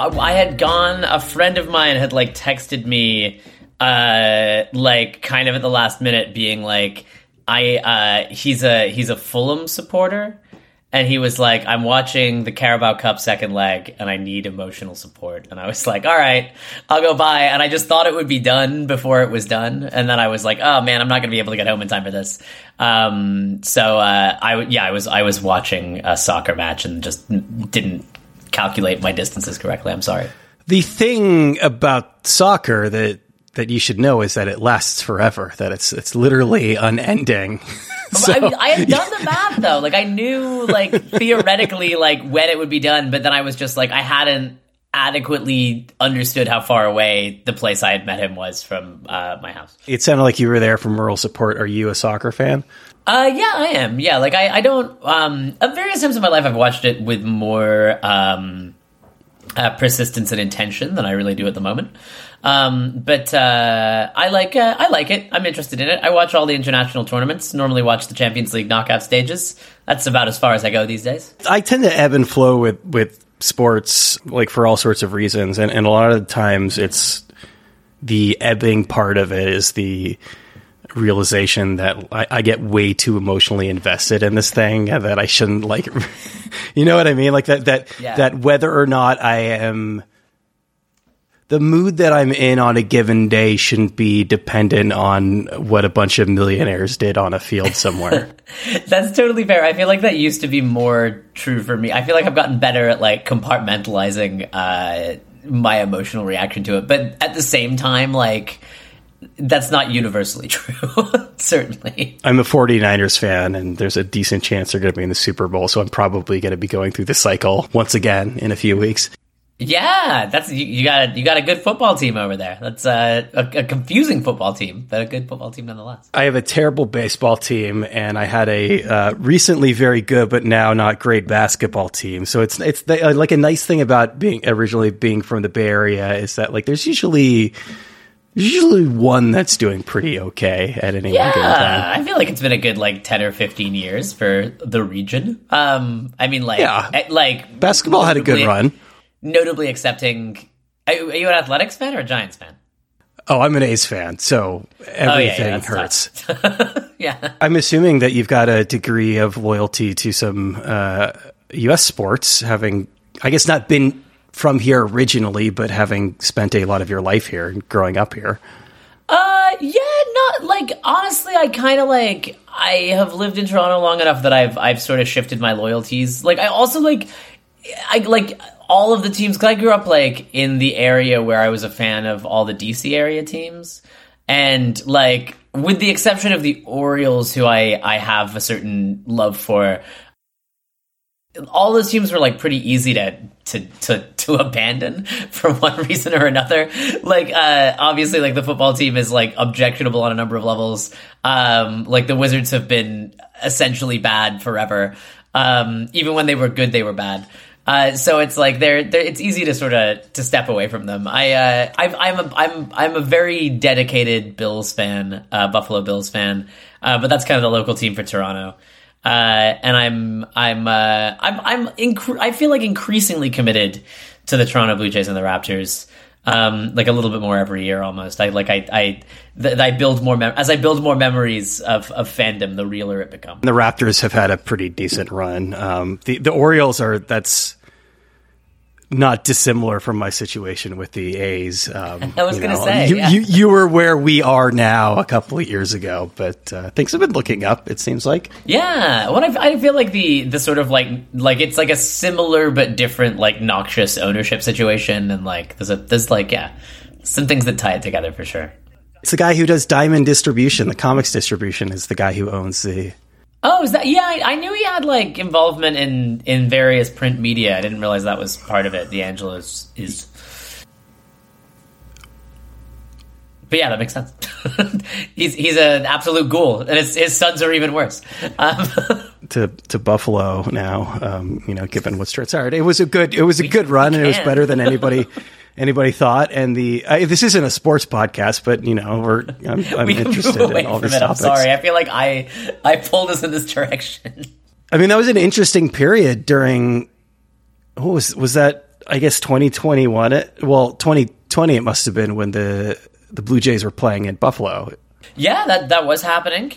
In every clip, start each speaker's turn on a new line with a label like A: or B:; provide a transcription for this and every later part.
A: I had gone. A friend of mine had like texted me, like kind of at the last minute, being like, he's a Fulham supporter. And he was like, I'm watching the Carabao Cup second leg, and I need emotional support. And I was like, all right, I'll go by. And I just thought it would be done before it was done. And then I was like, oh man, I'm not going to be able to get home in time for this. I was watching a soccer match and just didn't calculate my distances correctly. I'm sorry.
B: The thing about soccer that you should know is that it lasts forever, that it's literally unending. So,
A: I had done the math though. Like I knew like theoretically like when it would be done, but then I was just like, I hadn't adequately understood how far away the place I had met him was from my house.
B: It sounded like you were there for moral support. Are you a soccer fan?
A: Yeah, I am. Yeah. Like I don't, at various times in my life, I've watched it with more, persistence and intention than I really do at the moment. But I like it. I'm interested in it. I watch all the international tournaments, normally watch the Champions League knockout stages. That's about as far as I go these days.
B: I tend to ebb and flow with sports, like for all sorts of reasons. And a lot of the times it's the ebbing part of it is the realization that I get way too emotionally invested in this thing that I shouldn't like, you know what I mean? Like that whether or not I am, the mood that I'm in on a given day shouldn't be dependent on what a bunch of millionaires did on a field somewhere.
A: That's totally fair. I feel like that used to be more true for me. I feel like I've gotten better at like compartmentalizing my emotional reaction to it. But at the same time, like, that's not universally true, certainly.
B: I'm a 49ers fan, and there's a decent chance they're going to be in the Super Bowl, so I'm probably going to be going through the cycle once again in a few weeks.
A: Yeah, that's you got a good football team over there. That's a confusing football team, but a good football team nonetheless.
B: I have a terrible baseball team, and I had a recently very good but now not great basketball team. So it's like a nice thing about originally being from the Bay Area is that like there's usually one that's doing pretty okay at any given time.
A: I feel like it's been a good like 10 or 15 years for the region. I mean, like
B: basketball had a good run.
A: Notably accepting. Are you an Athletics fan or a Giants fan?
B: Oh, I'm an A's fan, so everything hurts.
A: Yeah.
B: I'm assuming that you've got a degree of loyalty to some U.S. sports, having, I guess, not been from here originally, but having spent a lot of your life here and growing up here.
A: Not like, honestly, I kind of like, I have lived in Toronto long enough that I've sort of shifted my loyalties. Like, I also like all of the teams, because I grew up like in the area where I was a fan of all the DC area teams, and like with the exception of the Orioles, who I have a certain love for, all those teams were like pretty easy to abandon for one reason or another. Like obviously like the football team is like objectionable on a number of levels. Like the Wizards have been essentially bad forever. Even when they were good, they were bad. So it's like it's easy to sort of to step away from them. I'm a very dedicated Bills fan, Buffalo Bills fan, but that's kind of the local team for Toronto. And I feel like increasingly committed to the Toronto Blue Jays and the Raptors. Like a little bit more every year almost. I build more as I build more memories of fandom, the realer it becomes.
B: The Raptors have had a pretty decent run. The Orioles that's not dissimilar from my situation with the A's.
A: I was going to say,
B: you were where we are now a couple of years ago, but things have been looking up, it seems like.
A: Yeah, I feel like the sort of like it's like a similar but different like noxious ownership situation, and like there's some things that tie it together for sure.
B: It's the guy who does Diamond Distribution, the comics distribution, is the guy who owns the.
A: Oh, is that? Yeah, I knew he had like involvement in various print media. I didn't realize that was part of it. D'Angelo is. But yeah, that makes sense. he's an absolute ghoul, and his sons are even worse.
B: To Buffalo now, given what's transpired, it was a good run, and it was better than anybody thought. And this isn't a sports podcast, but I'm interested in all these topics.
A: I'm sorry, I feel like I pulled us in this direction.
B: I mean, that was an interesting period during. What was that? I guess 2021. 2020 it must have been when the Blue Jays were playing in Buffalo.
A: Yeah, that was happening.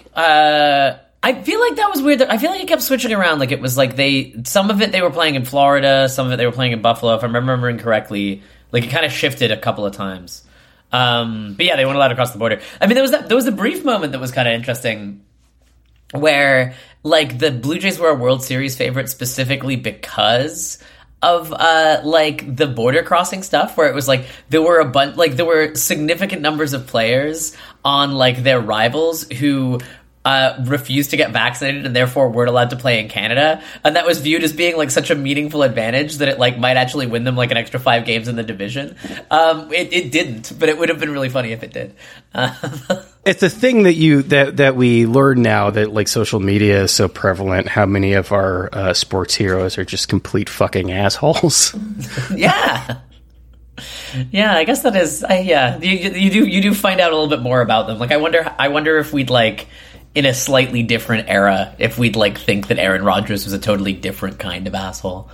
A: I feel like that was weird. I feel like it kept switching around. Like it was like some of it they were playing in Florida, some of it they were playing in Buffalo. If I'm remembering correctly, like it kind of shifted a couple of times. But yeah, they weren't allowed across the border. I mean, there was a brief moment that was kind of interesting where like the Blue Jays were a World Series favorite specifically because of like the border crossing stuff, where it was like there were significant numbers of players on like their rivals who refused to get vaccinated and therefore weren't allowed to play in Canada, and that was viewed as being like such a meaningful advantage that it like might actually win them like an extra 5 games in the division. It didn't, but it would have been really funny if it did.
B: It's a thing that we learn now that like social media is so prevalent. How many of our sports heroes are just complete fucking assholes?
A: Yeah. Yeah, I guess that is. You do find out a little bit more about them. Like, I wonder if we'd like in a slightly different era if we'd like think that Aaron Rodgers was a totally different kind of asshole.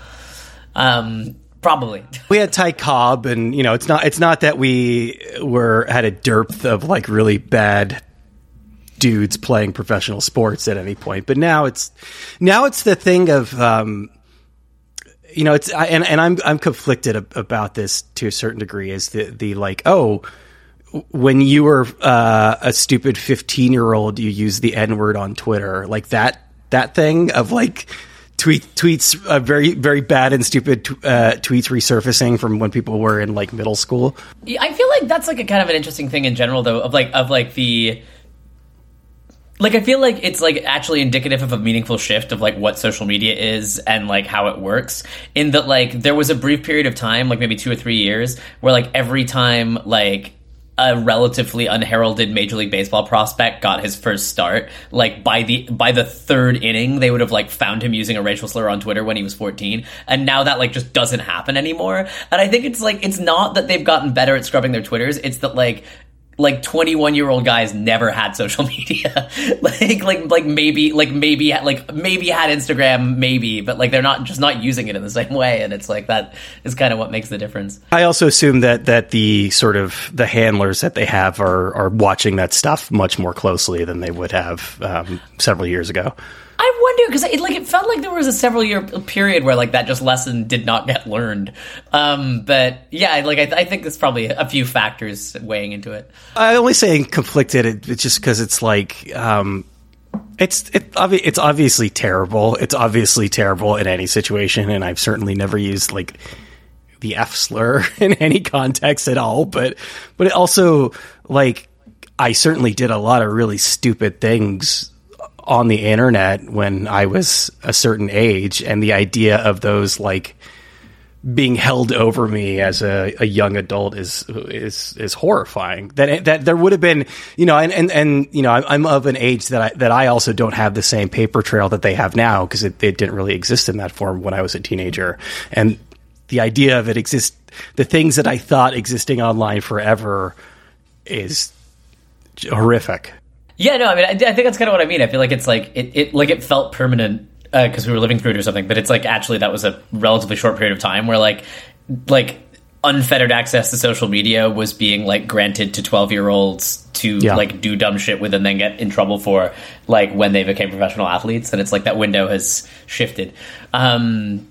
A: Probably.
B: We had Ty Cobb, and you know, it's not that we had a dearth of like really bad dudes playing professional sports at any point, but now it's the thing of you know, it's I'm conflicted about this to a certain degree. Is the like, oh, when you were a stupid 15-year-old, you used the N-word on Twitter, like that thing of like tweets, very very bad and stupid tweets resurfacing from when people were in like middle school.
A: I feel like that's like a kind of an interesting thing in general, though, of like the. Like, I feel like it's, like, actually indicative of a meaningful shift of, like, what social media is and, like, how it works. In that, like, there was a brief period of time, like, maybe 2 or 3 years, where, like, every time, like, a relatively unheralded Major League Baseball prospect got his first start, like, by the third inning, they would have, like, found him using a racial slur on Twitter when he was 14. And now that, like, just doesn't happen anymore. And I think it's, like, it's not that they've gotten better at scrubbing their Twitters, it's that, like 21-year-old guys never had social media. maybe had Instagram, maybe, but like they're not using it in the same way, and it's like that is kind of what makes the difference.
B: I also assume that the sort of the handlers that they have are watching that stuff much more closely than they would have several years ago.
A: I wonder, because it felt like there was a several-year period where like that just lesson did not get learned. But yeah, like I think there's probably a few factors weighing into it.
B: I only say conflicted. It's just because it's like it's obviously terrible. It's obviously terrible in any situation, and I've certainly never used like the F slur in any context at all. But it also, like, I certainly did a lot of really stupid things on the internet when I was a certain age, and the idea of those like being held over me as a young adult is horrifying. That there would have been, you know, and you know, I'm of an age that I also don't have the same paper trail that they have now, because it didn't really exist in that form when I was a teenager. And the idea of the things that I thought existing online forever is horrific.
A: Yeah, no, I mean, I think that's kind of what I mean. I feel like it's like it felt permanent because we were living through it or something, but it's like actually that was a relatively short period of time where like unfettered access to social media was being like granted to 12-year-olds to like do dumb shit with and then get in trouble for like when they became professional athletes, and it's like that window has shifted. No,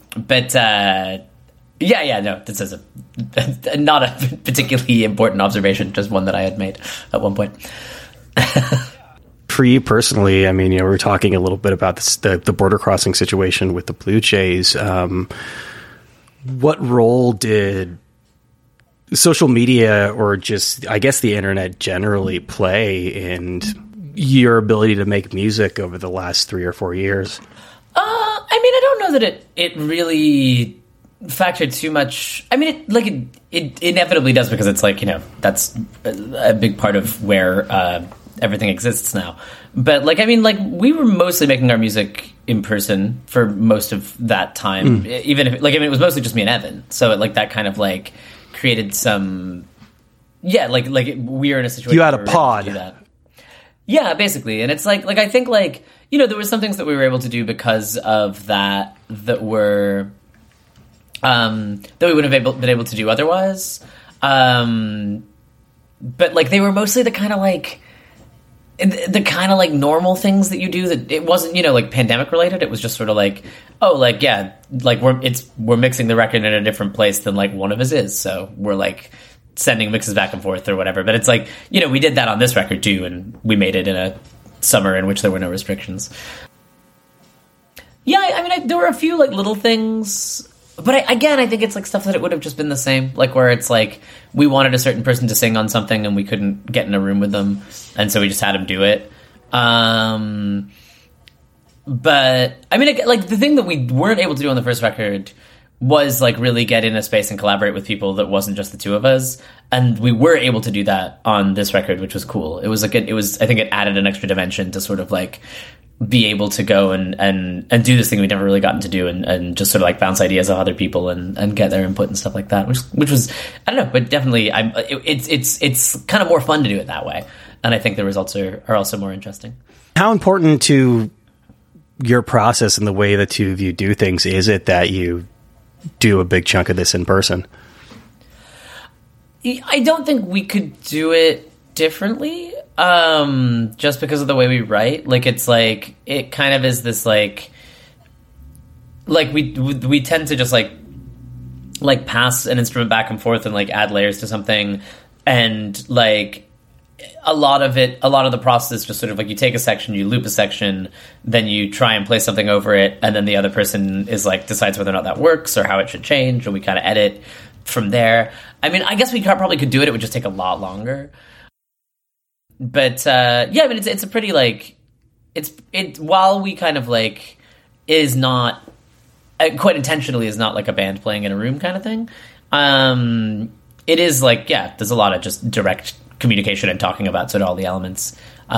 A: this is not a particularly important observation, just one that I had made at one point.
B: For you personally, I mean, you know, we were talking a little bit about the border crossing situation with the Blue Jays. What role did social media, or just, I guess, the internet generally play in your ability to make music over the last 3 or 4 years?
A: I mean, I don't know that it really factored too much. I mean, it inevitably does, because it's like, you know, that's a big part of where everything exists now. But like, I mean, like, we were mostly making our music in person for most of that time, even if like, I mean, it was mostly just me and Evan, so like that kind of like created some we were in a situation
B: you had a pod
A: to do that. Yeah, basically. And it's like I think, like, you know, there were some things that we were able to do because of that were that we wouldn't have been able to do otherwise. But like they were mostly the kind of like normal things that you do, that it wasn't, like pandemic related. It was just sort of like, oh, like, yeah, like we're mixing the record in a different place than like one of us is. So we're like sending mixes back and forth or whatever. But it's like, we did that on this record too. And we made it in a summer in which there were no restrictions. Yeah. I mean, there were a few like little things, but I think it's like stuff that it would have just been the same, like where it's like we wanted a certain person to sing on something and we couldn't get in a room with them, and so we just had him do it. But I mean, like the thing that we weren't able to do on the first record was like really get in a space and collaborate with people that wasn't just the two of us, and we were able to do that on this record, which was cool. It was like I think it added an extra dimension to sort of like be able to go and do this thing we'd never really gotten to do, and just sort of like bounce ideas off other people and get their input and stuff like that, which was, I don't know, but definitely it's kind of more fun to do it that way, and I think the results are also more interesting.
B: How important to your process and the way the two of you do things is it that you do a big chunk of this in person?
A: I don't think we could do it differently, just because of the way we write. Like it's like it kind of is this like we tend to just like pass an instrument back and forth and like add layers to something, and like a lot of the process is just sort of like you take a section, you loop a section, then you try and play something over it, and then the other person is like decides whether or not that works or how it should change, and we kind of edit from there. I mean, I guess we probably could do it. It would just take a lot longer. But yeah, I mean, it's a pretty like while we kind of like is not quite intentionally is not like a band playing in a room kind of thing. It is like, yeah, there's a lot of just direct communication and talking about sort of all the elements.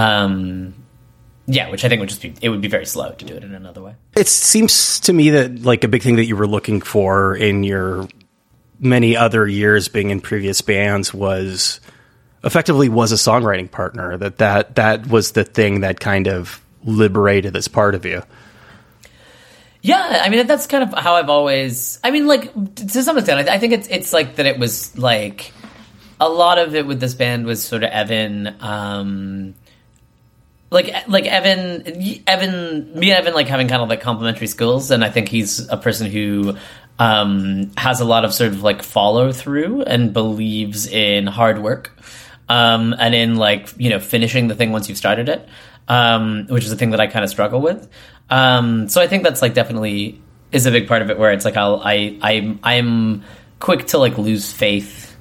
A: Yeah, which I think would be very slow to do it in another way.
B: It seems to me that like a big thing that you were looking for in your many other years being in previous bands was a songwriting partner, that was the thing that kind of liberated this part of you.
A: Yeah, I mean, that's kind of how I've always, I mean, like, to some extent, I think it's like that it was, like, a lot of it with this band was sort of Evan, like Evan, me and Evan, like, having kind of, like, complementary skills, and I think he's a person who has a lot of sort of, like, follow-through and believes in hard work. And in like, finishing the thing once you've started it, which is a thing that I kind of struggle with. So I think that's like definitely is a big part of it, where it's like I'm quick to like lose faith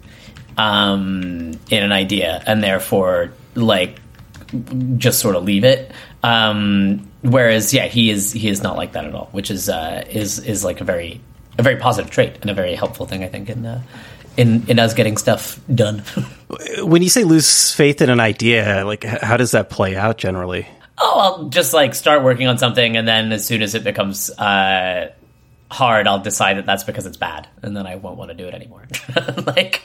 A: in an idea, and therefore like just sort of leave it. Whereas yeah, he is not like that at all, which is like a very positive trait and a very helpful thing, I think, in us getting stuff done.
B: When you say lose faith in an idea, like how does that play out generally?
A: Oh, I'll just like start working on something, and then as soon as it becomes hard, I'll decide that that's because it's bad, and then I won't want to do it anymore. like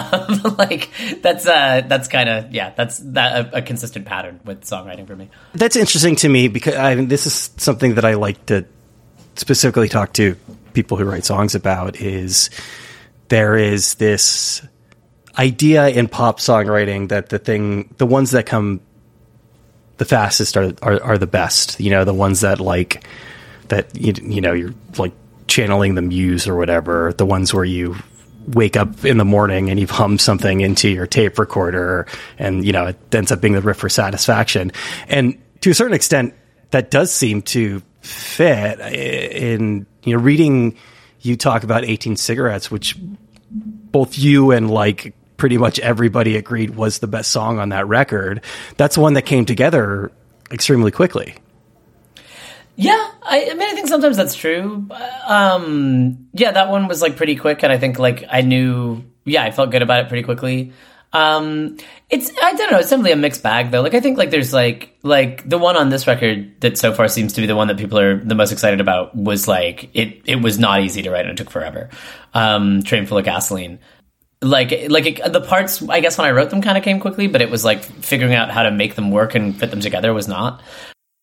A: that's kind of, yeah, that's a consistent pattern with songwriting for me. That's
B: interesting to me because this is something that I like to specifically talk to people who write songs about. Is there is this idea in pop songwriting that the ones that come the fastest are the best, the ones that like that, you're like channeling the muse or whatever, the ones where you wake up in the morning and you've hummed something into your tape recorder and, it ends up being the riff for satisfaction. And to a certain extent, that does seem to fit in, reading you talk about 18 Cigarettes, which both you and like pretty much everybody agreed was the best song on that record. That's one that came together extremely quickly.
A: Yeah, I mean, I think sometimes that's true. Yeah, that one was like pretty quick, and I think like I felt good about it pretty quickly. I don't know, it's definitely a mixed bag though. Like I think like there's like the one on this record that so far seems to be the one that people are the most excited about was like it was not easy to write and it took forever. Train Full of Gasoline. The parts, I guess when I wrote them kind of came quickly, but it was like figuring out how to make them work and fit them together was not.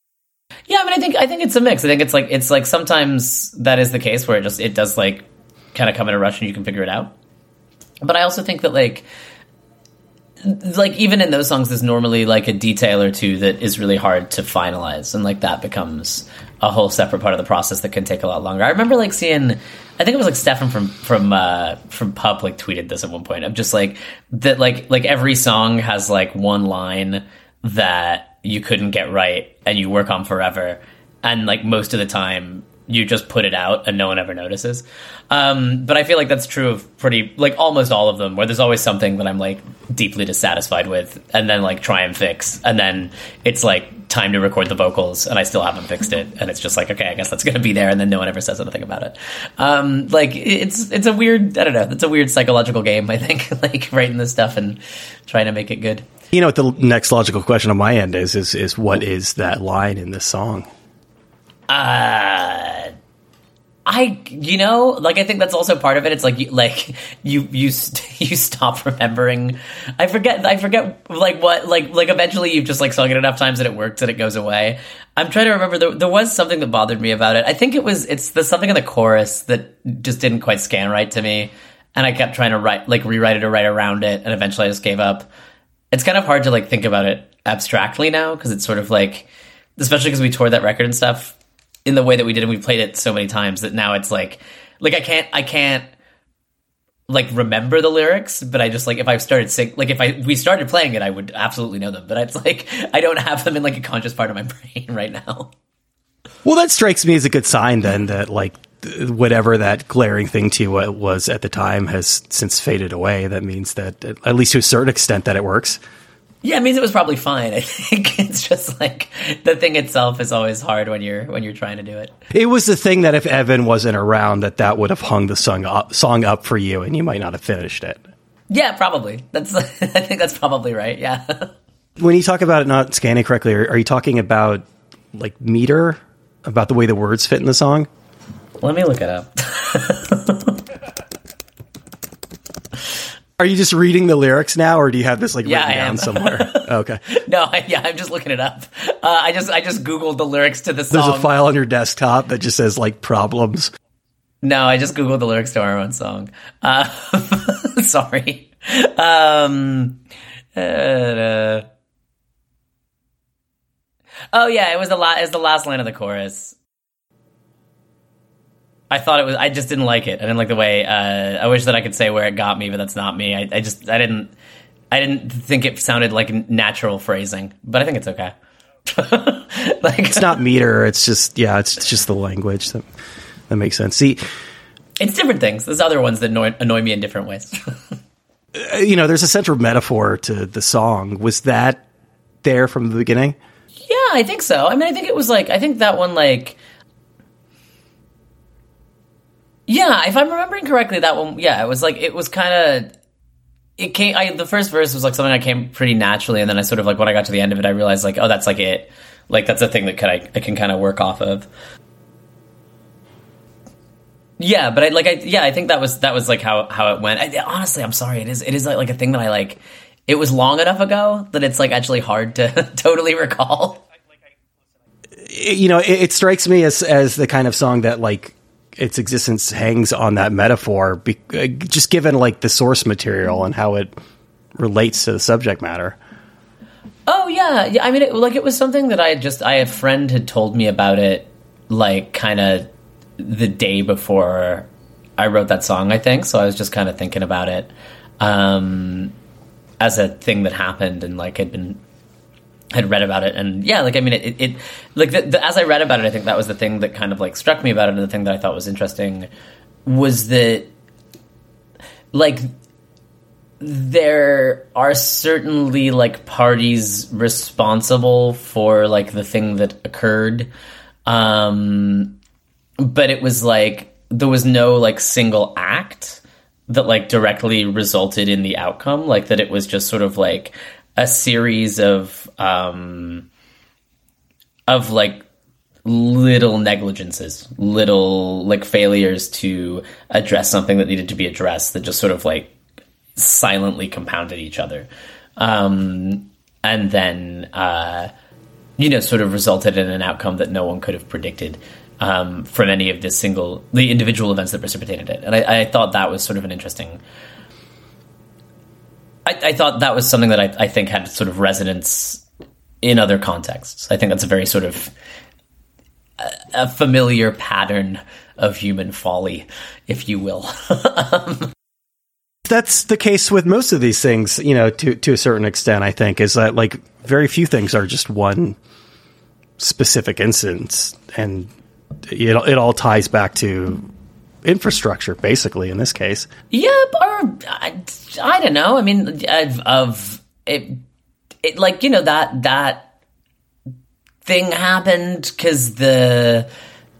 A: Yeah, I mean, I think it's a mix. I think it's like sometimes that is the case where it does like kind of come in a rush and you can figure it out. But I also think that like even in those songs, there's normally like a detail or two that is really hard to finalize, and like that becomes a whole separate part of the process that can take a lot longer. I remember like seeing, I think it was like Stefan from Pup like tweeted this at one point. I'm just like that like every song has like one line that you couldn't get right and you work on forever, and like most of the time you just put it out and no one ever notices. But I feel like that's true of pretty, like almost all of them, where there's always something that I'm like deeply dissatisfied with and then like try and fix. And then it's like time to record the vocals and I still haven't fixed it. And it's just like, okay, I guess that's going to be there. And then no one ever says anything about it. Like it's a weird, I don't know. It's a weird psychological game, I think, like writing this stuff and trying to make it good.
B: You know what the next logical question on my end is what is that line in this song?
A: I think that's also part of it. It's like you stop remembering. I forget like what, like eventually you've just like sung it enough times that it works and it goes away. I'm trying to remember. There was something that bothered me about it. I think it's the something in the chorus that just didn't quite scan right to me. And I kept trying to rewrite it or write around it. And eventually I just gave up. It's kind of hard to like think about it abstractly now, because it's sort of like, especially because we toured that record and stuff in the way that we did, and we played it so many times that now it's like I can't like remember the lyrics, but I just like, if I started we started playing it, I would absolutely know them, but it's like I don't have them in like a conscious part of my brain right now.
B: Well, that strikes me as a good sign then, that like whatever that glaring thing to you was at the time has since faded away. That means that at least to a certain extent that it works.
A: Yeah, it means it was probably fine. I think it's just like the thing itself is always hard when you're trying to do it.
B: It was the thing that if Evan wasn't around, that would have hung the song up for you, and you might not have finished it.
A: Yeah, probably. I think that's probably right. Yeah.
B: When you talk about it not scanning correctly, are you talking about like meter, about the way the words fit in the song?
A: Let me look it up.
B: Are you just reading the lyrics now, or do you have this like written down somewhere? Okay.
A: No, I'm just looking it up. I just Googled the lyrics to the song.
B: There's a file on your desktop that just says like problems.
A: No, I just Googled the lyrics to our own song. Sorry. Oh yeah, it was the last line of the chorus. I thought it was. I just didn't like it. I didn't like the way. I wish that I could say where it got me, but that's not me. I didn't think it sounded like natural phrasing, but I think it's okay.
B: Like, it's not meter. It's just the language that makes sense. See,
A: it's different things. There's other ones that annoy me in different ways.
B: There's a central metaphor to the song. Was that there from the beginning?
A: Yeah, I think so. I mean, I think it was like, I think that one like. Yeah, if I'm remembering correctly, that one, yeah, it was like, it was kind of, it came, the first verse was like something that came pretty naturally, and then I sort of like, when I got to the end of it, I realized like, oh, that's like it. Like, that's a thing that I can kind of work off of. Yeah, but I think that was like how it went. Honestly, I'm sorry, it is like a thing that I like, it was long enough ago that it's like actually hard to totally recall.
B: It strikes me as the kind of song that like, its existence hangs on that metaphor, just given like the source material and how it relates to the subject matter.
A: Oh yeah. I mean, it was something that a friend had told me about it, like kind of the day before I wrote that song, I think. So I was just kind of thinking about it as a thing that happened, and like had read about it, and yeah, like I mean, it like as I read about it, I think that was the thing that kind of like struck me about it, and the thing that I thought was interesting was that like there are certainly like parties responsible for like the thing that occurred, but it was like there was no like single act that like directly resulted in the outcome, like that it was just sort of like a series of like little negligences, little like failures to address something that needed to be addressed that just sort of like silently compounded each other. And then, sort of resulted in an outcome that no one could have predicted. from any of the individual events that precipitated it. And I thought that was sort of an interesting. I thought that was something that I think had sort of resonance in other contexts. I think that's a very sort of a familiar pattern of human folly, if you will.
B: That's the case with most of these things, to a certain extent, I think, is that like very few things are just one specific instance, and it all ties back to infrastructure, basically, in this case.
A: Yeah, or I don't know. I mean, that thing happened because the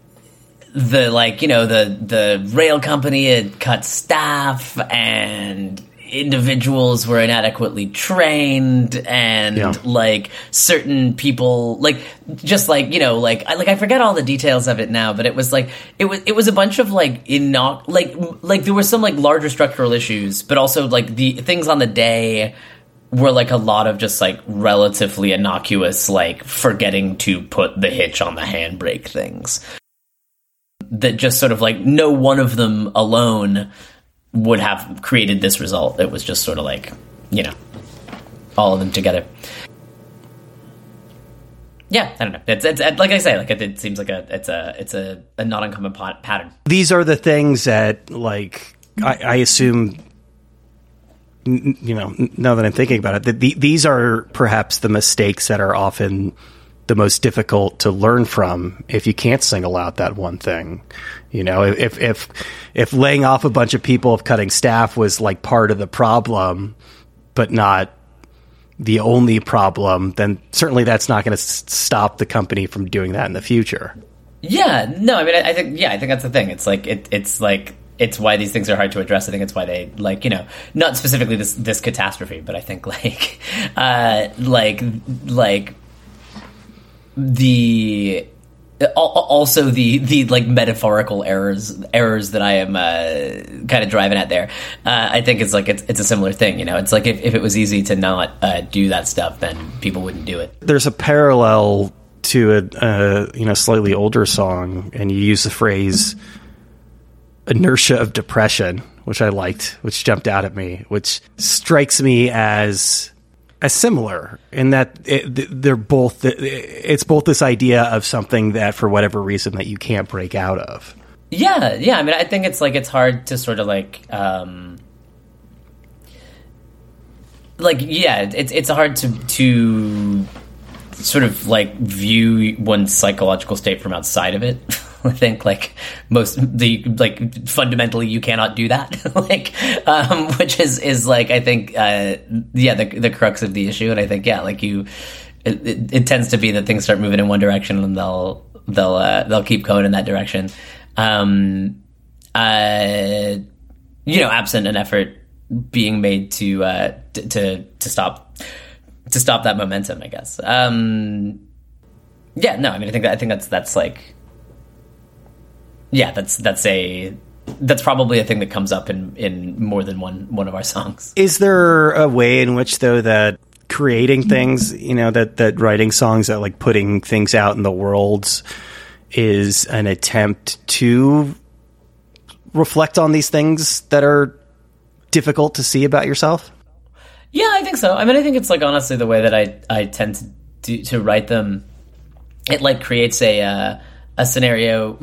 A: rail company had cut staff and individuals were inadequately trained, and certain people I forget all the details of it now, but it was a bunch of there were some larger structural issues, but also the things on the day were a lot of just relatively innocuous forgetting to put the hitch on the handbrake things that just sort of no one of them alone would have created this result. It was just sort of all of them together. Yeah, I don't know. It's like I say, it seems like it's a not uncommon pattern.
B: These are the things that I assume. Now that I'm thinking about it, that these are perhaps the mistakes that are often the most difficult to learn from if you can't single out that one thing. If laying off a bunch of people, if cutting staff was part of the problem, but not the only problem, then certainly that's not going to stop the company from doing that in the future.
A: Yeah, no, I mean, I think that's the thing. It's why these things are hard to address. I think it's why they not specifically this catastrophe, but I think the metaphorical errors that I am kind of driving at there. I think it's a similar thing. It's if it was easy to not do that stuff, then people wouldn't do it.
B: There's a parallel to a slightly older song, and you use the phrase inertia of depression, which I liked, which jumped out at me, which strikes me as similar in that it's both this idea of something that for whatever reason that you can't break out of.
A: Yeah. I mean, I think it's it's hard to sort of it's hard to sort of view one's psychological state from outside of it. I think fundamentally you cannot do that, which is I think the crux of the issue. And I think it tends to be that things start moving in one direction and they'll keep going in that direction. Absent an effort being made to stop that momentum, I guess. I mean, I think that's probably a thing that comes up in more than one of our songs.
B: Is there a way in which, though, that creating things, that writing songs, that putting things out in the world is an attempt to reflect on these things that are difficult to see about yourself?
A: Yeah, I think so. I mean, I think it's honestly the way that I tend to write them. It creates a scenario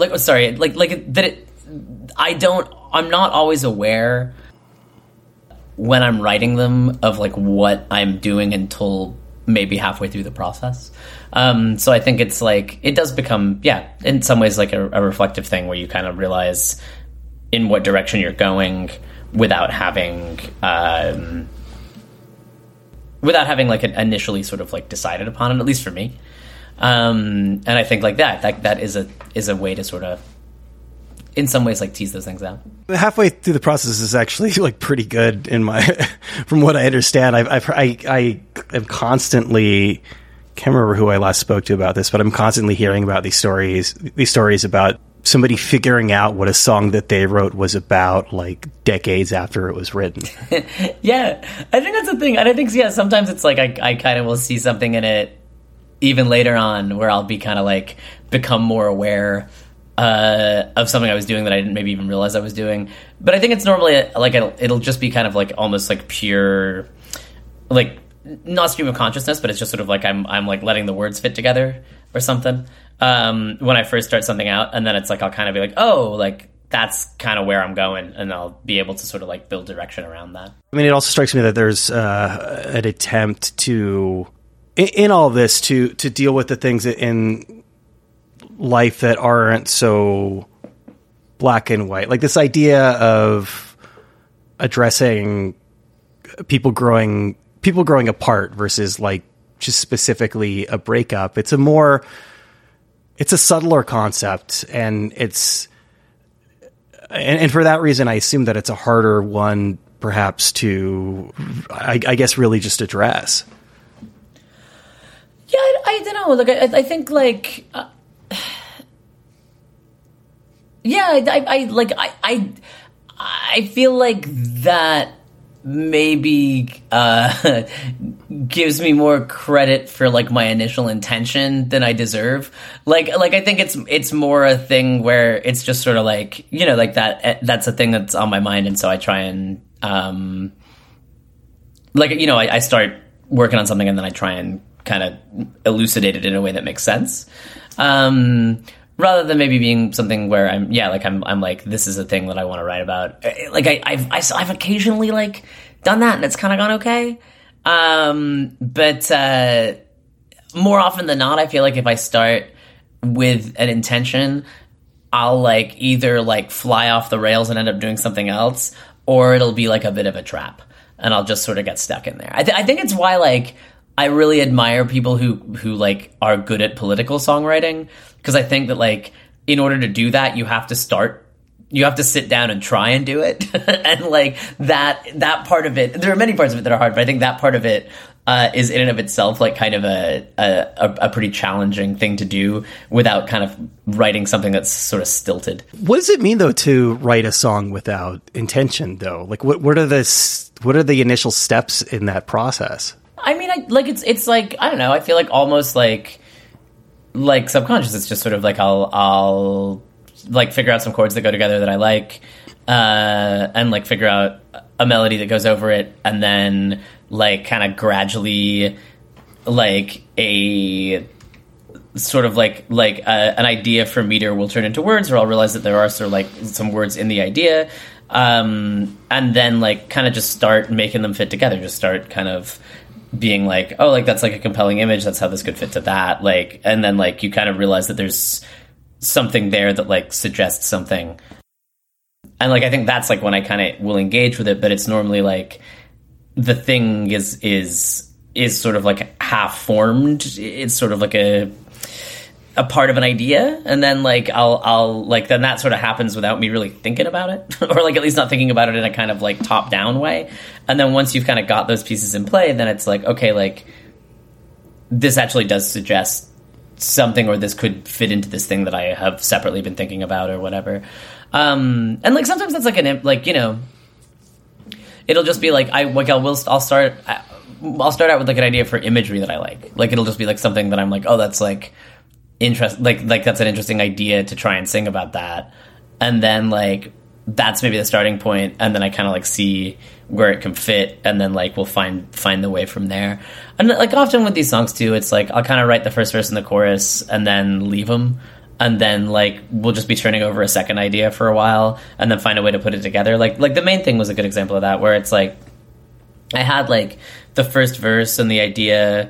A: I'm not always aware when I'm writing them of what I'm doing until maybe halfway through the process. So I think it's it does become, in some ways a reflective thing where you kind of realize in what direction you're going without having initially sort of decided upon it, at least for me. And I think that is a way to sort of, in some ways, tease those things out.
B: Halfway through the process is actually pretty good in my, from what I understand. I am constantly, can't remember who I last spoke to about this, but I'm constantly hearing about these stories about somebody figuring out what a song that they wrote was about decades after it was written.
A: Yeah, I think that's the thing. And I think, sometimes it's I kind of will see something in it even later on where I'll be kind of become more aware of something I was doing that I didn't maybe even realize I was doing. But I think it's normally like it'll just be kind of like almost like pure, like not stream of consciousness, but it's just sort of like I'm like letting the words fit together or something when I first start something out, and then it's like I'll kind of be like, oh, like that's kind of where I'm going, and I'll be able to sort of like build direction around that.
B: I mean, it also strikes me that there's an attempt to, in all of this, to deal with the things in life that aren't so black and white. Like this idea of addressing people growing apart versus like just specifically a breakup. It's a subtler concept, and and for that reason, I assume that it's a harder one perhaps to, I guess, really just address.
A: Yeah, I don't know. Like, I think like, I feel like that maybe gives me more credit for like my initial intention than I deserve. Like I think it's more a thing where it's just sort of like, you know, like that's a thing that's on my mind, and so I try and like, you know, I start working on something and then I try and kind of elucidate it in a way that makes sense. Rather than maybe being something where I'm like, this is a thing that I want to write about. Like I've occasionally like done that, and it's kind of gone okay. But more often than not, I feel like if I start with an intention, I'll like either like fly off the rails and end up doing something else, or it'll be like a bit of a trap, and I'll just sort of get stuck in there. I think it's why like I really admire people who like are good at political songwriting, because I think that like in order to do that, you have to sit down and try and do it. And like that part of it, there are many parts of it that are hard, but I think that part of it is in and of itself like kind of a pretty challenging thing to do without kind of writing something that's sort of stilted.
B: What does it mean though to write a song without intention though? Like what are the initial steps in that process?
A: I mean, it's like, I don't know, I feel like almost like subconscious. It's just sort of like I'll like figure out some chords that go together that I like, and like figure out a melody that goes over it, and then like kind of gradually like a sort of like an idea for meter will turn into words, or I'll realize that there are sort of like some words in the idea, and then like kind of just start making them fit together. Just start kind of being like, oh, like that's like a compelling image, that's how this could fit to that, like, and then like you kind of realize that there's something there that like suggests something, and like I think that's like when I kind of will engage with it. But it's normally like the thing is sort of like half formed. It's sort of like a part of an idea, and then like I'll like then that sort of happens without me really thinking about it, or like at least not thinking about it in a kind of like top down way. And then once you've kind of got those pieces in play, then it's like, okay, like this actually does suggest something, or this could fit into this thing that I have separately been thinking about, or whatever. And like sometimes that's like like, you know, it'll just be like I'll start out with like an idea for imagery that I like. Like it'll just be like something that I'm like, oh, that's like like that's an interesting idea to try and sing about that, and then like that's maybe the starting point, and then I kind of like see where it can fit, and then like we'll find the way from there. And like often with these songs too, it's like I'll kind of write the first verse and the chorus and then leave them, and then like we'll just be turning over a second idea for a while, and then find a way to put it together. Like the main thing was a good example of that, where it's like I had like the first verse and the idea,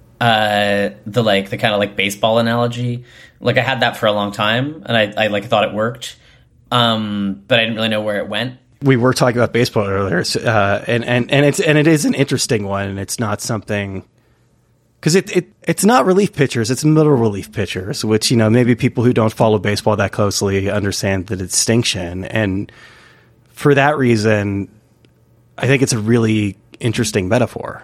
A: the kind of like baseball analogy, like I had that for a long time, and I like thought it worked, but I didn't really know where it went.
B: We were talking about baseball earlier, and it is an interesting one, and it's not something, because it's not relief pitchers, it's middle relief pitchers, which, you know, maybe people who don't follow baseball that closely understand the distinction, and for that reason, I think it's a really interesting metaphor.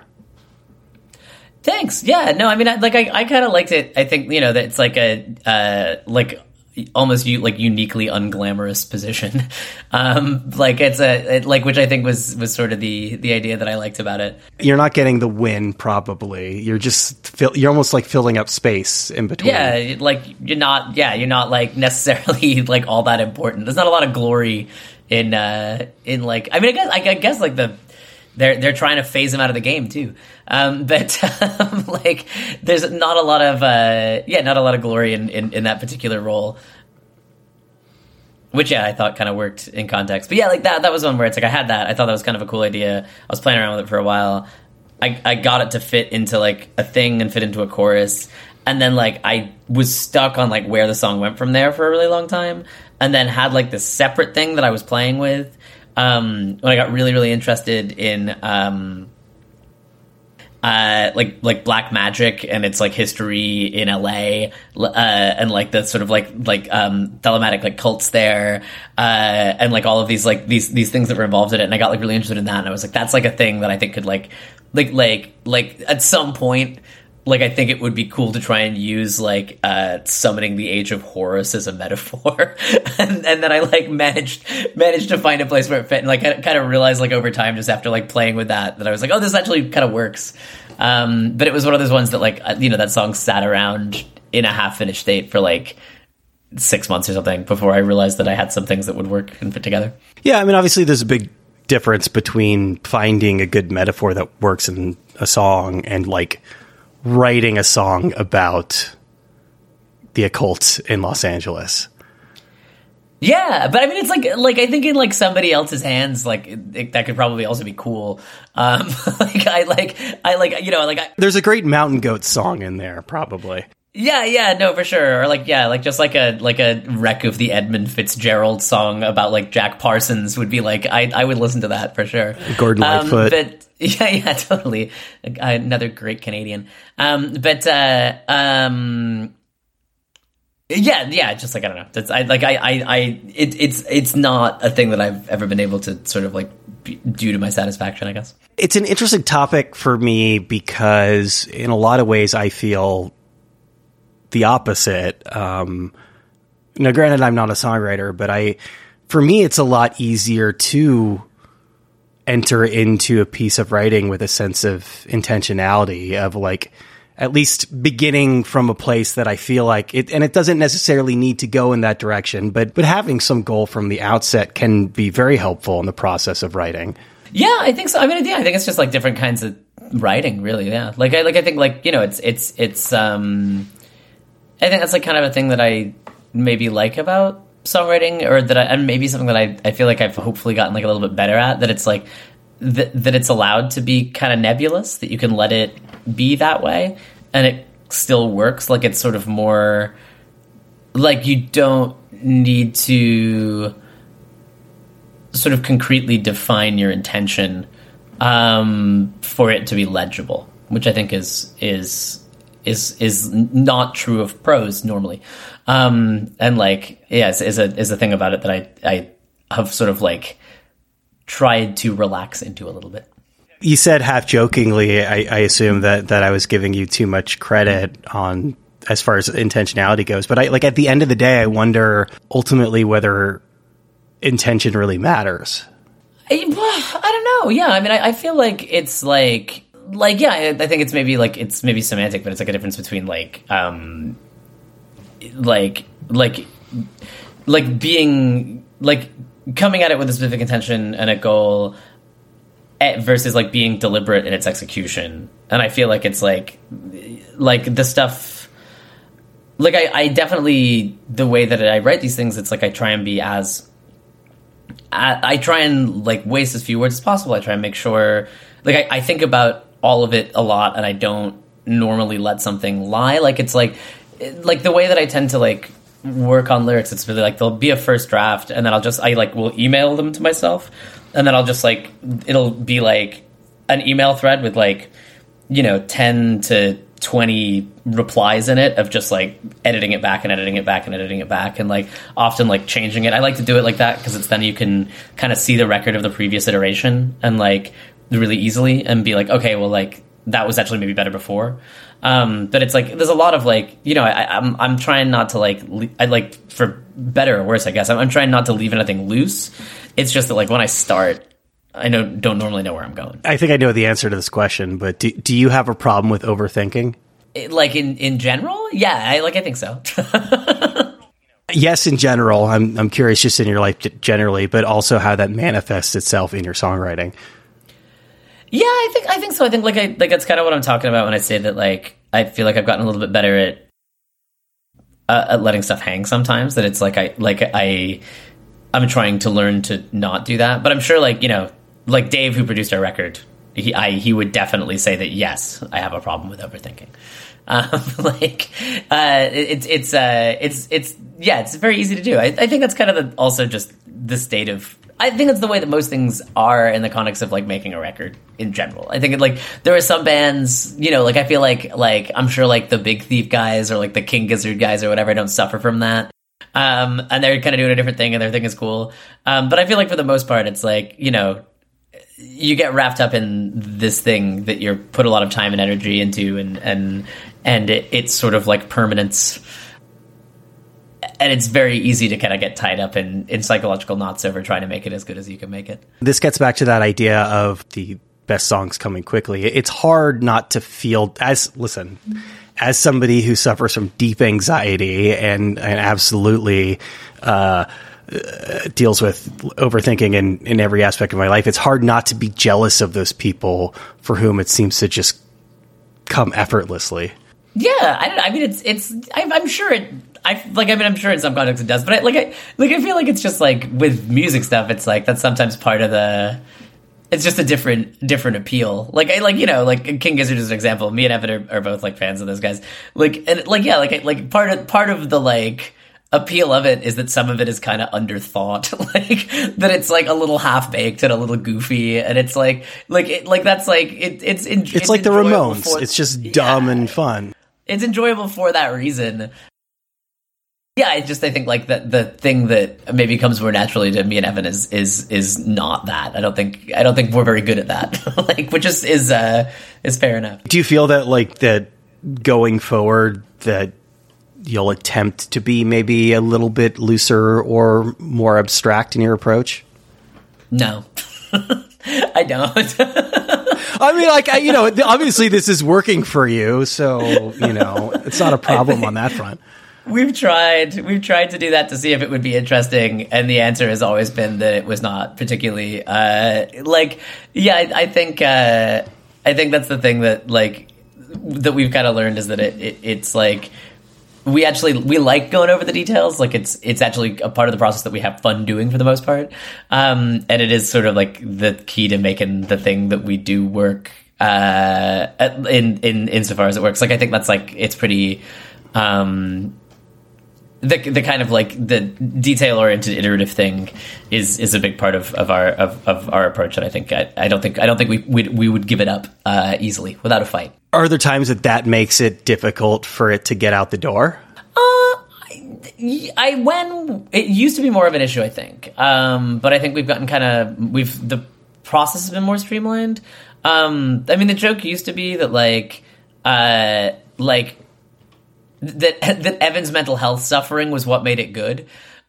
B: Thanks.
A: Yeah. No, I mean, I kind of liked it. I think, you know, that it's like almost like uniquely unglamorous position. Like which I think was sort of the idea that I liked about it.
B: You're not getting the win, probably. You're you're almost like filling up space in between.
A: Yeah, like you're not like necessarily like all that important. There's not a lot of glory in like, I mean, I guess like they're trying to phase him out of the game too. But like there's not a lot of glory in that particular role. Which, I thought kind of worked in context. But yeah, like that was one where it's like I had that. I thought that was kind of a cool idea. I was playing around with it for a while. I got it to fit into like a thing and fit into a chorus. And then like I was stuck on like where the song went from there for a really long time. And then had like this separate thing that I was playing with when I got really, really interested in like black magic and its like history in LA, and like the sort of like thematic like cults there, and like all of these like these things that were involved in it. And I got like really interested in that, and I was like, that's like a thing that I think could like at some point, like I think it would be cool to try and use like summoning the Age of Horus as a metaphor. and then I like managed to find a place where it fit, and like I kind of realized like over time, just after like playing with that I was like, oh, this actually kind of works. But it was one of those ones that like, that song sat around in a half finished state for like 6 months or something before I realized that I had some things that would work and fit together.
B: Yeah, I mean, obviously there's a big difference between finding a good metaphor that works in a song and like writing a song about the occult in Los Angeles.
A: Yeah, but I mean, it's like I think in like somebody else's hands, like that could probably also be cool.
B: There's a great Mountain Goat song in there, probably.
A: Yeah, no, for sure. Or like just like a wreck of the Edmund Fitzgerald song about like Jack Parsons would be like, I would listen to that for sure.
B: Gordon Lightfoot.
A: But yeah, totally. Another great Canadian. Yeah, just like I don't know. It's not a thing that I've ever been able to sort of like do to my satisfaction, I guess.
B: It's an interesting topic for me because in a lot of ways I feel the opposite. Granted, I'm not a songwriter, but for me, it's a lot easier to enter into a piece of writing with a sense of intentionality of like, at least beginning from a place that I feel like it, and it doesn't necessarily need to go in that direction, but having some goal from the outset can be very helpful in the process of writing.
A: Yeah, I think so. I mean, yeah, I think it's just like different kinds of writing, really. Yeah, I think like it's I think that's like kind of a thing that I maybe like about songwriting, or and maybe something that I feel like I've hopefully gotten like a little bit better at. That it's like that it's allowed to be kind of nebulous, that you can let it be that way and it still works. Like it's sort of more like you don't need to sort of concretely define your intention for it to be legible, which I think is not true of prose normally. And like, yeah, is a thing about it that I have sort of like tried to relax into a little bit.
B: You said half jokingly, I assume that I was giving you too much credit on as far as intentionality goes. But at the end of the day, I wonder ultimately whether intention really matters.
A: I don't know. Yeah. I mean, I feel like it's like, yeah, I think it's maybe semantic, but it's like a difference between being like coming at it with a specific intention and a goal versus like being deliberate in its execution. And I feel like it's like the stuff, like I definitely, the way that I write these things, it's like I try and be I try and like waste as few words as possible. I try and make sure, like I think about all of it a lot, and I don't normally let something lie. Like it's like the way that I tend to like work on lyrics, it's really like there'll be a first draft, and then I will email them to myself, and then I'll just like, it'll be like an email thread with like 10 to 20 replies in it of just like editing it back and editing it back and editing it back, and like often like changing it. I like to do it like that because it's then you can kind of see the record of the previous iteration and like really easily and be like, okay, well, like that was actually maybe better before. But it's like there's a lot of like, you know, I'm trying not to like I like for better or worse, I guess. I'm trying not to leave anything loose. It's just that like when I start, I don't normally know where I'm going.
B: I think I know the answer to this question, but do you have a problem with overthinking?
A: Like in general? Yeah, I think so.
B: Yes, in general. I'm curious just in your life generally, but also how that manifests itself in your songwriting.
A: Yeah, I think so. I think like that's kind of what I'm talking about when I say that like I feel like I've gotten a little bit better at letting stuff hang sometimes. That it's like I'm trying to learn to not do that. But I'm sure like, you know, like Dave, who produced our record, he would definitely say that yes, I have a problem with overthinking. It's very easy to do. I think that's kind of also just the state of. I think it's the way that most things are in the context of like making a record in general. I think like there are some bands, you know, like I feel like I'm sure like the Big Thief guys or like the King Gizzard guys or whatever don't suffer from that. And they're kind of doing a different thing and their thing is cool. But I feel like for the most part, it's like, you know, you get wrapped up in this thing that you're put a lot of time and energy into and it's sort of like permanence. And it's very easy to kind of get tied up in psychological knots over trying to make it as good as you can make it.
B: This gets back to that idea of the best songs coming quickly. It's hard not to feel as somebody who suffers from deep anxiety and absolutely deals with overthinking in every aspect of my life. It's hard not to be jealous of those people for whom it seems to just come effortlessly.
A: Yeah, I'm sure it. I'm sure in some contexts it does, but I feel like it's just like with music stuff. It's like that's sometimes part of the. It's just a different appeal. Like King Gizzard is an example. Me and Evan are both like fans of those guys. Part of the like appeal of it is that some of it is kind of underthought, like that it's like a little half baked and a little goofy, and it's like it's like the
B: Ramones. It's just dumb and fun.
A: It's enjoyable for that reason. Yeah, I think like that the thing that maybe comes more naturally to me and Evan is not that. I don't think we're very good at that. Like, which is fair enough.
B: Do you feel that like that going forward that you'll attempt to be maybe a little bit looser or more abstract in your approach?
A: No, I don't.
B: I mean, like, obviously this is working for you, so, it's not a problem on that front.
A: We've tried to do that to see if it would be interesting, and the answer has always been that it was not particularly, I think that's the thing that, like, that we've kind of learned is that it's like, we like going over the details. Like it's actually a part of the process that we have fun doing for the most part. And it is sort of like the key to making the thing that we do work, insofar as it works. Like, I think that's like, it's pretty, the kind of like the detail oriented iterative thing is a big part of our approach. And I don't think we would give it up, easily without a fight.
B: Are there times that makes it difficult for it to get out the door?
A: When it used to be more of an issue, I think. But I think we've gotten the process has been more streamlined. I mean, the joke used to be that that Evan's mental health suffering was what made it good.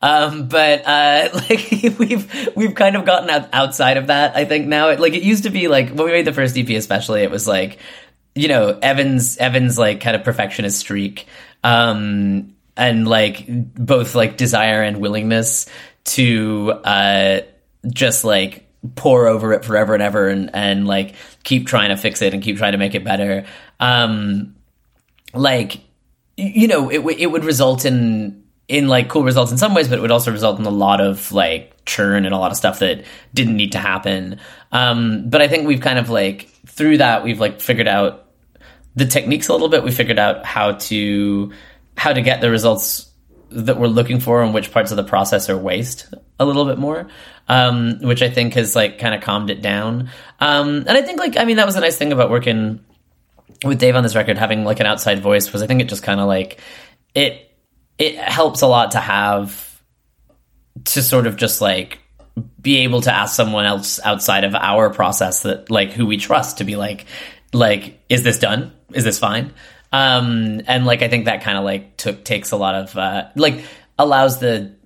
A: We've kind of gotten outside of that. I think now it used to be like when we made the first EP, especially, it was like, Evan's like kind of perfectionist streak, and like both like desire and willingness to just like pour over it forever and ever and like keep trying to fix it and keep trying to make it better. It would result in like cool results in some ways, but it would also result in a lot of like churn and a lot of stuff that didn't need to happen. But I think we've kind of like through that, we've like figured out the techniques a little bit. We figured out how to get the results that we're looking for and which parts of the process are waste a little bit more, which I think has like kind of calmed it down. And I think that was a nice thing about working with Dave on this record, having like an outside voice, was I think it just kind of like it helps a lot to have to sort of just like be able to ask someone else outside of our process that like who we trust to be like, like, is this done? Is this fine? And like, I think that kind of like takes a lot of like allows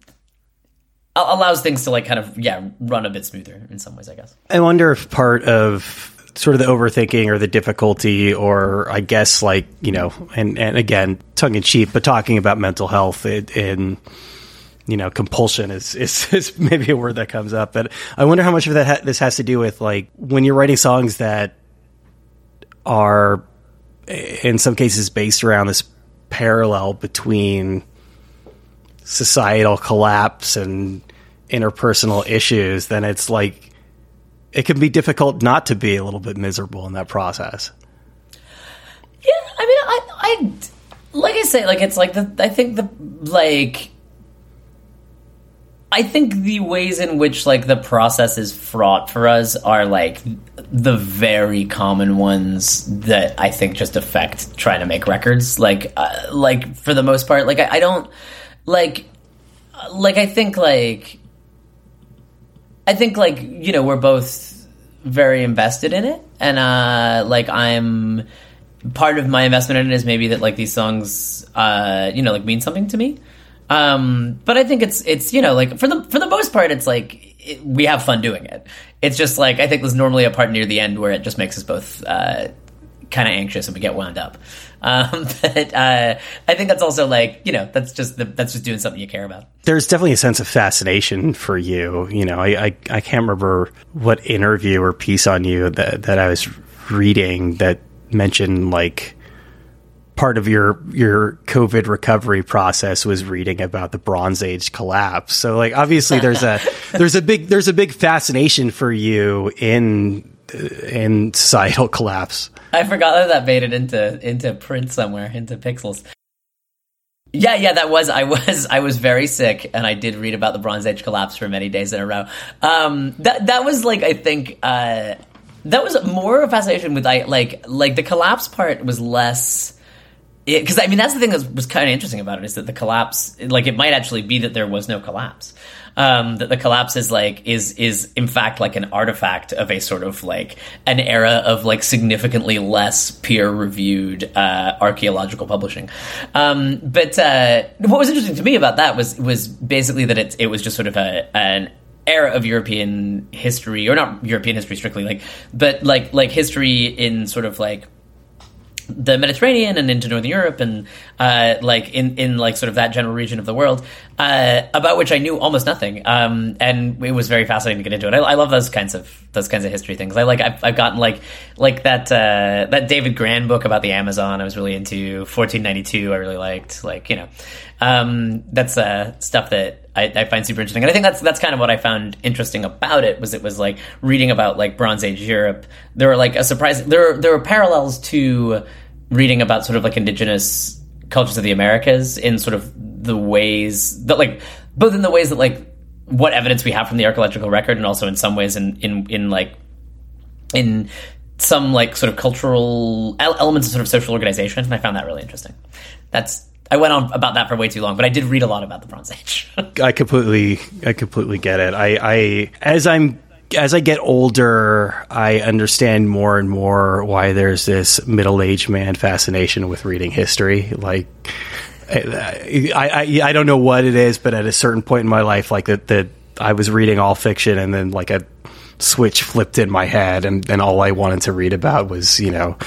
A: things to like kind of run a bit smoother in some ways, I guess.
B: I wonder if part of sort of the overthinking or the difficulty, or I guess like, you know, and again, tongue in cheek, but talking about mental health and you know, compulsion is maybe a word that comes up, but I wonder how much of that this has to do with like when you're writing songs that are in some cases based around this parallel between societal collapse and interpersonal issues, then it's like it can be difficult not to be a little bit miserable in that process.
A: Yeah, I mean, I like I say, like it's like I think the ways in which like the process is fraught for us are like the very common ones that I think just affect trying to make records. Like for the most part, like I don't like I think you know, we're both very invested in it, and like I'm part of my investment in it is maybe that like these songs you know, like mean something to me. But I think it's you know, like for the most part, it's like we have fun doing it. It's just like I think there's normally a part near the end where it just makes us both kind of anxious and we get wound up. But I think that's also like, you know, that's just doing something you care about.
B: There's definitely a sense of fascination for you. You know, I can't remember what interview or piece on you that I was reading that mentioned like part of your COVID recovery process was reading about the Bronze Age collapse. So like obviously there's a big fascination for you in societal collapse.
A: I forgot that made it into print somewhere, into pixels. Yeah, that was I was very sick, and I did read about the Bronze Age collapse for many days in a row. That was like, I think that was more of a fascination with like the collapse part was less. Because I mean, that's the thing that was kind of interesting about it, is that the collapse, like, it might actually be that there was no collapse. That the collapse is like is in fact like an artifact of a sort of like an era of like significantly less peer reviewed archaeological publishing. But what was interesting to me about that was basically that it was just sort of an era of European history, or not European history strictly, but history in sort of like the Mediterranean and into Northern Europe and like in like sort of that general region of the world, about which I knew almost nothing, and it was very fascinating to get into it. I love those kinds of history things. I've gotten like that David Grann book about the Amazon. I was really into 1492. I really liked, like, you know, that's stuff that I find super interesting, and I think that's kind of what I found interesting about it. Was like reading about like Bronze Age Europe. There were like there were parallels to reading about sort of like indigenous cultures of the Americas in sort of the ways that like both in the ways that like what evidence we have from the archaeological record, and also in some ways in some like sort of cultural elements of sort of social organization. And I found that really interesting. I went on about that for way too long, but I did read a lot about the Bronze Age. I completely
B: get it. As I get older, I understand more and more why there's this middle-aged man fascination with reading history. Like, I don't know what it is, but at a certain point in my life, like that I was reading all fiction, and then like a switch flipped in my head, and all I wanted to read about was, you know,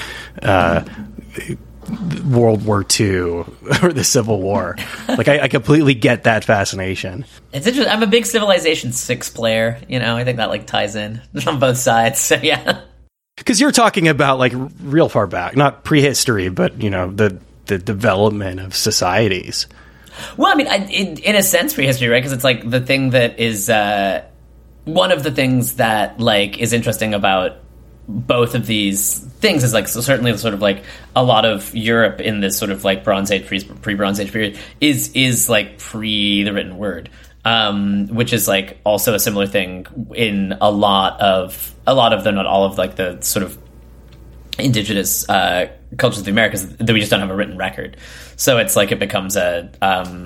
B: World War II or the Civil War. Like, I completely get that fascination.
A: It's interesting. I'm a big Civilization 6 player. You know, I think that like ties in on both sides. So yeah,
B: because you're talking about like real far back, not prehistory, but you know the development of societies.
A: Well, I mean, in a sense, prehistory, right? Because it's like the thing that is one of the things that like is interesting about both of these things is like, so certainly sort of like a lot of Europe in this sort of like Bronze Age, pre-Bronze Age period is like pre the written word, which is like also a similar thing in a lot of though not all of like the sort of indigenous cultures of the Americas that we just don't have a written record. So it's like it becomes like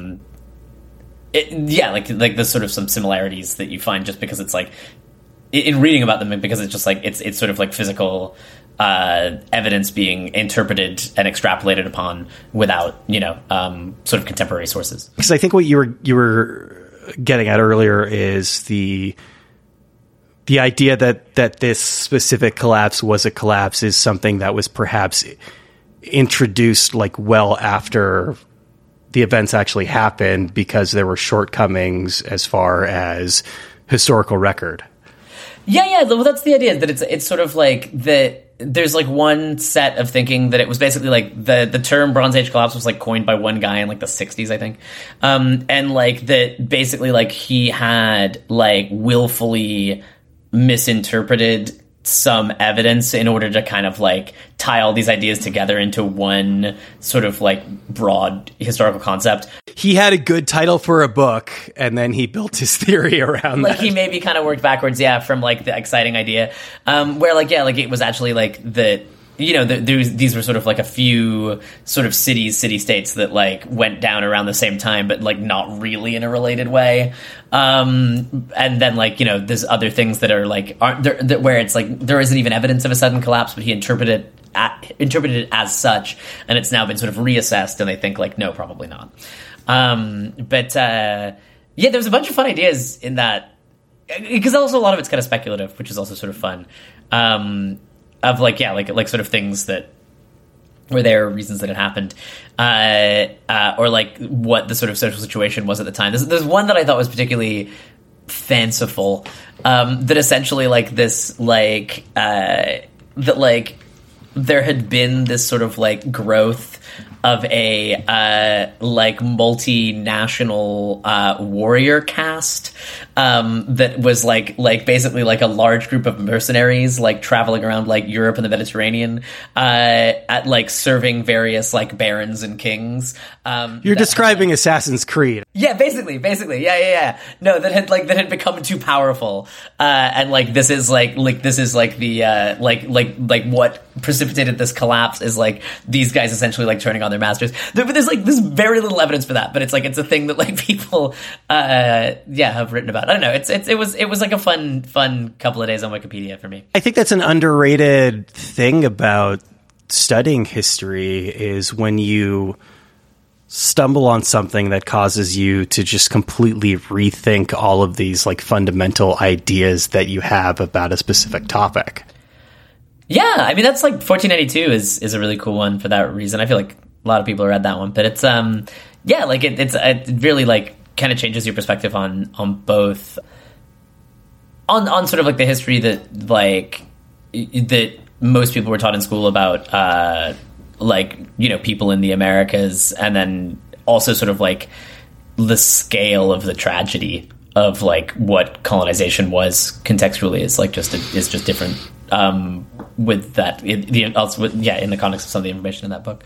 A: there's sort of some similarities that you find just because it's like in reading about them, because it's just like it's sort of like physical evidence being interpreted and extrapolated upon without, sort of contemporary sources.
B: Because I think what you were getting at earlier is the idea that this specific collapse was a collapse is something that was perhaps introduced like well after the events actually happened, because there were shortcomings as far as historical record.
A: Yeah. Well, that's the idea, that it's sort of like that. There's like one set of thinking that it was basically like the term Bronze Age collapse was like coined by one guy in like the 60s, I think. And like that basically like he had like willfully misinterpreted some evidence in order to kind of like tie all these ideas together into one sort of like broad historical concept.
B: He had a good title for a book, and then he built his theory around
A: like
B: that.
A: He maybe kind of worked backwards, from like the exciting idea, where like it was actually like that. These were sort of like a few sort of city-states that like went down around the same time, but like not really in a related way. And then like, there's other things that are like, aren't there, where it's like, there isn't even evidence of a sudden collapse, but he interpreted it as such. And it's now been sort of reassessed, and they think like, no, probably not. There's a bunch of fun ideas in that, because also a lot of it's kind of speculative, which is also sort of fun. Of like sort of things that were there, reasons that it happened, or like what the sort of social situation was at the time. There's one that I thought was particularly fanciful, that essentially like this like that like there had been this sort of like growth of a like multinational warrior caste that was like basically like a large group of mercenaries like traveling around like Europe and the Mediterranean at like serving various like barons and kings.
B: You're describing Assassin's Creed.
A: Yeah, basically. Yeah. No, that had become too powerful, and like this is like the like what precipitated this collapse is like these guys essentially like turning on their masters. But there's like there's very little evidence for that, but it's like it's a thing that like people have written about. I don't know. It was like a fun couple of days on Wikipedia for me.
B: I think that's an underrated thing about studying history, is when you stumble on something that causes you to just completely rethink all of these like fundamental ideas that you have about a specific topic.
A: Yeah, I mean that's like 1492 is a really cool one for that reason. I feel like a lot of people read that one, but it's it really like kind of changes your perspective on both on sort of like the history that like that most people were taught in school about people in the Americas, and then also sort of like the scale of the tragedy of like what colonization was contextually is just different with that in the context of some of the information in that book,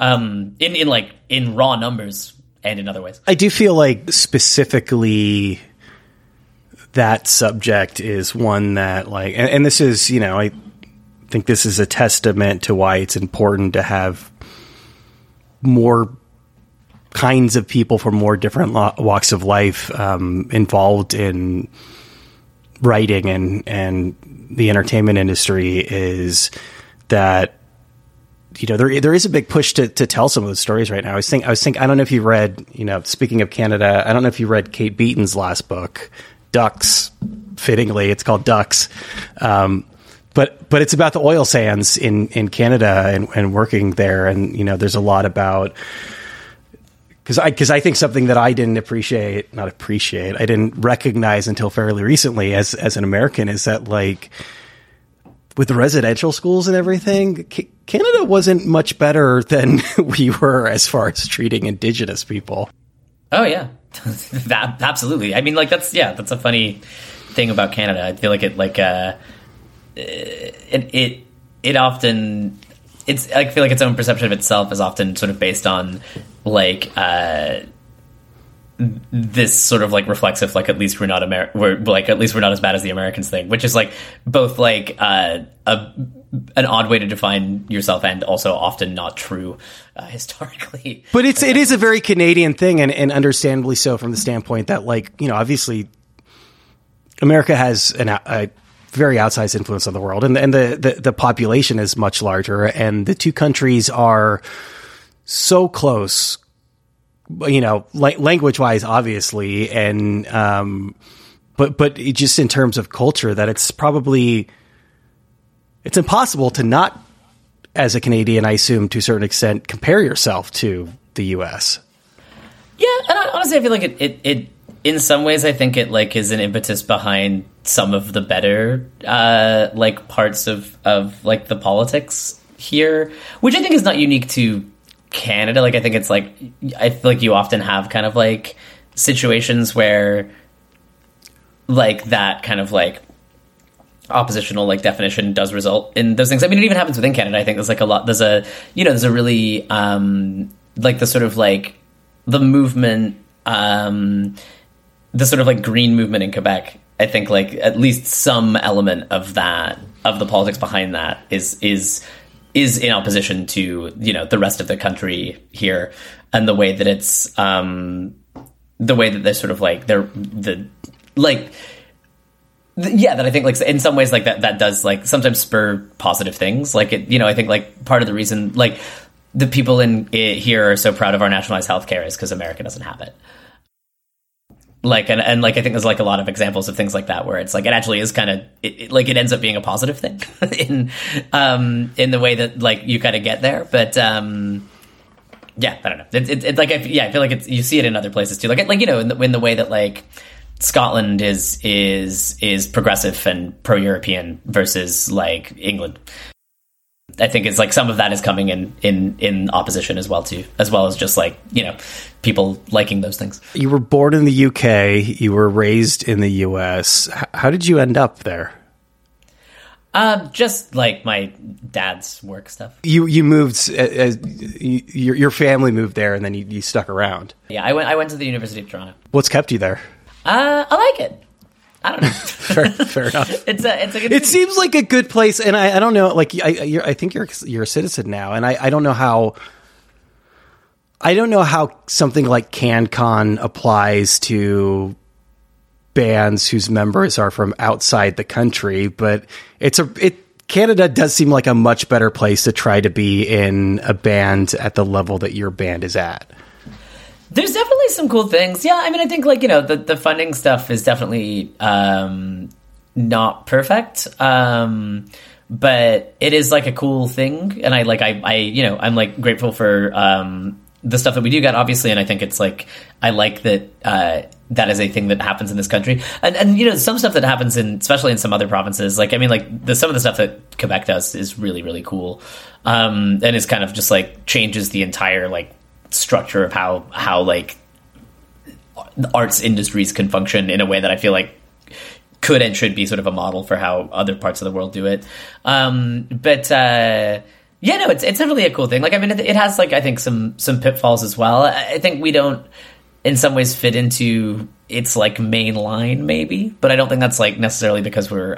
A: in raw numbers and in other ways.
B: I do feel like specifically that subject is one that like, and this is, I think this is a testament to why it's important to have more kinds of people from more different walks of life involved in writing and the entertainment industry, is that there is a big push to tell some of those stories right now. I was thinking I don't know if you read, speaking of Canada, I don't know if you read Kate Beaton's last book, Ducks. Fittingly, it's called Ducks. But it's about the oil sands in Canada and working there. And, there's a lot about, because I think something that I didn't I didn't recognize until fairly recently as an American is that like with the residential schools and everything, Canada wasn't much better than we were as far as treating Indigenous people.
A: Oh yeah, absolutely. I mean, like that's a funny thing about Canada. I feel like it often, I feel like its own perception of itself is often sort of based on like this sort of like reflexive, like at least we're not at least we're not as bad as the Americans thing, which is like both like an odd way to define yourself and also often not true historically.
B: But it is a very Canadian thing, and understandably so, from the standpoint that like, obviously America has very outsized influence on the world, and the population is much larger, and the two countries are so close, language wise, obviously, and but just in terms of culture, that it's impossible to not, as a Canadian, I assume to a certain extent, compare yourself to the U.S.
A: Yeah, and honestly, I feel like it in some ways, I think it like is an impetus behind some of the better like parts of like the politics here, which I think is not unique to Canada. Like I think it's like I feel like you often have kind of like situations where like that kind of like oppositional like definition does result in those things. I mean, it even happens within Canada. I think there's like a lot. There's a really like the sort of like the movement. The sort of like green movement in Quebec, I think like at least some element of that, of the politics behind that is in opposition to, the rest of the country here, and the way that it's, the way that they're sort of like, that I think like in some ways like that does like sometimes spur positive things. Like it, I think like part of the reason like the people here are so proud of our nationalized healthcare is because America doesn't have it. Like, and like, I think there's like a lot of examples of things like that where it's like, it actually is kind of, it ends up being a positive thing in the way that like you kind of get there. But, yeah, I don't know. It's like, I feel like you see it in other places too. Like, in the way that like Scotland is progressive and pro-European versus like England. I think it's like some of that is coming in opposition as well too, as well as just like, people liking those things.
B: You were born in the UK, you were raised in the US. How did you end up there?
A: Just like my dad's work stuff.
B: You moved, your family moved there, and then you stuck around.
A: Yeah, I went to the University of Toronto.
B: What's kept you there?
A: I like it. I don't know.
B: fair enough.
A: It's a good
B: it seems like a good place, and I don't know. Like I think you're a citizen now, and I don't know how. I don't know how something like CanCon applies to bands whose members are from outside the country, but Canada does seem like a much better place to try to be in a band at the level that your band is at.
A: There's definitely some cool things. Yeah, I mean, I think like, the funding stuff is definitely not perfect. But it is like a cool thing, and I'm like grateful for the stuff that we do get, obviously, and I think it's like I like that that is a thing that happens in this country, and some stuff that happens especially in some other provinces. Like I mean, like some of the stuff that Quebec does is really really cool, and is kind of just like changes the entire like structure of how like the arts industries can function in a way that I feel like could and should be sort of a model for how other parts of the world do it. Yeah, no, it's definitely a cool thing. Like, I mean, it has like, I think some pitfalls as well. I think we don't in some ways fit into its like main line maybe, but I don't think that's like necessarily because we're,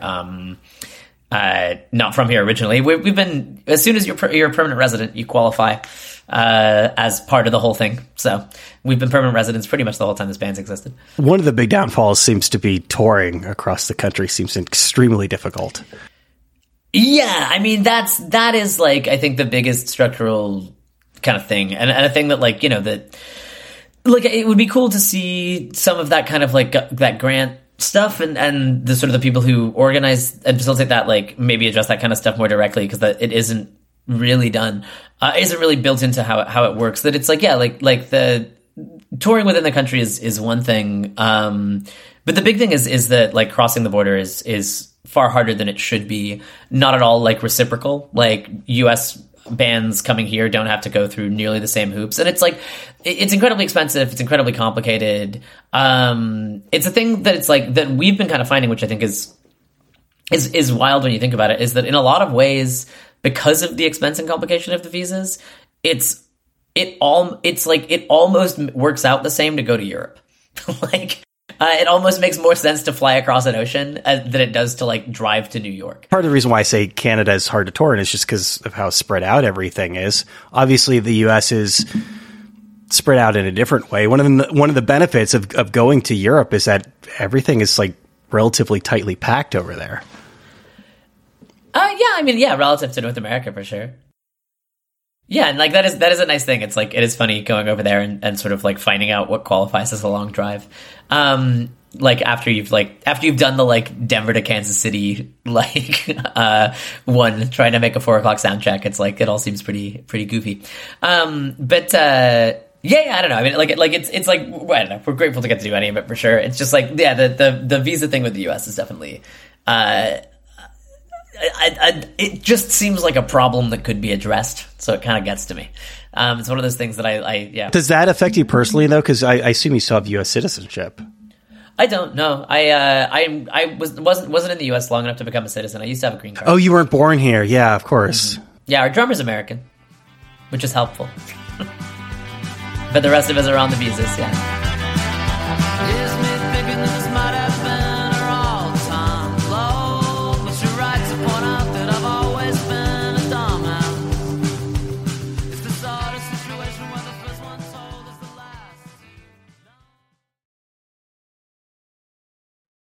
A: not from here originally. We've been, as soon as you're a permanent resident, you qualify, as part of the whole thing. So we've been permanent residents pretty much the whole time this band's existed.
B: One of the big downfalls seems to be touring across the country seems extremely difficult.
A: Yeah, I mean, that is like, I think the biggest structural kind of thing. And a thing that like, that like, it would be cool to see some of that kind of like that grant stuff and the sort of the people who organize and facilitate that, like maybe address that kind of stuff more directly, because that it isn't really done, isn't really built into how it works. That it's like, yeah, like the touring within the country is one thing. But the big thing is that like crossing the border is far harder than it should be. Not at all like reciprocal. Like US bands coming here don't have to go through nearly the same hoops, and it's like it's incredibly expensive. It's incredibly complicated. It's a thing that it's like that we've been kind of finding, which I think is wild when you think about it. Is that in a lot of ways, because of the expense and complication of the visas, it almost works out the same to go to Europe. Like. It almost makes more sense to fly across an ocean than it does to like drive to New York.
B: Part of the reason why I say Canada is hard to tour in is just because of how spread out everything is. Obviously, the U.S. is spread out in a different way. One of the benefits of going to Europe is that everything is like relatively tightly packed over there.
A: Yeah, I mean, yeah, relative to North America for sure. Yeah, and like that is a nice thing. It's like it is funny going over there and sort of like finding out what qualifies as a long drive. Like after you've done the like Denver to Kansas City like one trying to make a 4:00 sound check, it's like it all seems pretty goofy. But yeah, I don't know. I mean, like it's like I don't know. We're grateful to get to do any of it for sure. It's just like the visa thing with the US is definitely. It just seems like a problem that could be addressed, so it kind of gets to me. It's one of those things that I yeah.
B: Does that affect you personally though? Because I assume you still have U.S. citizenship.
A: I don't know. I wasn't in the U.S. long enough to become a citizen. I used to have a green card.
B: Oh, you weren't born here. Yeah, of course.
A: Mm-hmm. Yeah, our drummer's American, which is helpful. But the rest of us are on the visas. Yeah.